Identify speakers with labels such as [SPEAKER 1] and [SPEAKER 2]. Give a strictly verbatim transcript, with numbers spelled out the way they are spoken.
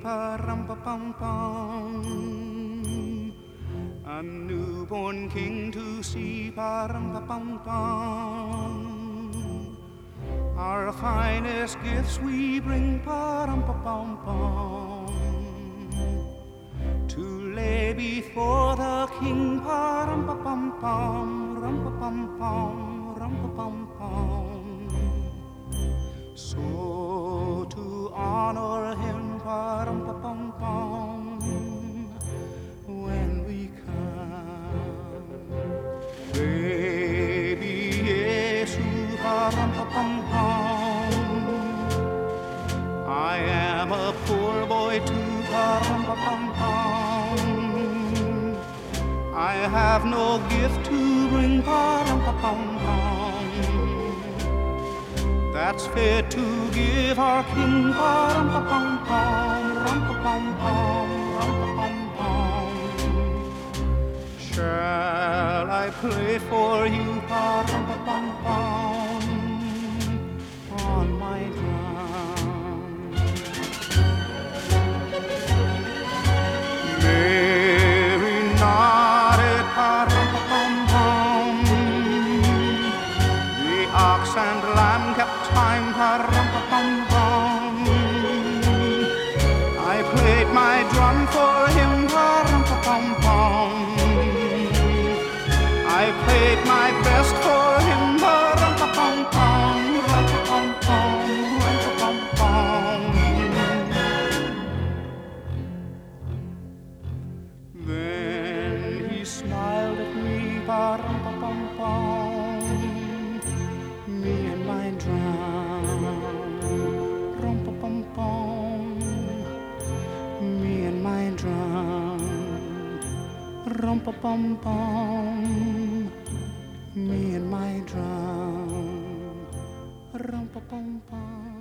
[SPEAKER 1] pa-rum-pa-pum-pum. A newborn king to see, pa-rum-pa-pum-pum. Our finest gifts we bring, pa-rum-pa-pum-pum, to lay before the king, pa-rum-pa-pum-pum, rum-pa-pum-pum, rum-pa-pum-pum. So to honor him, pa-rum-pa-pum-pum, when we come, baby Yesu, pa-rum-pa-pum-pum. I am a poor boy too, pa-rum-pa-pum-pum. I have no gift to bring, pa-rum-pa-pum-pum, that's fit to give our king, pa-rum-pa-pum-pum, rum-pa-pum-pum, rum-pa-pum-pum. Shall I play for you, pa-rum-pa-pum-pum, on my drum? Mary nodded, pa-rum-pa-pum-pum. The ox and lamb kept time, pa-rum-pa-pum-pum. I played my drum for him, pa-rum-pa-pum-pum. I played my best for him, pa-rum-pa-pum-pum, rum-pa-pum-pum, rum-pa-pum-pum. Then he smiled at me, pa-rum-pa-pum-pum, me and my drum, rum-pa-pum-pum, me and my drum, rum-pa-pum-pum, me and my drum, rum-pa-pum-pum.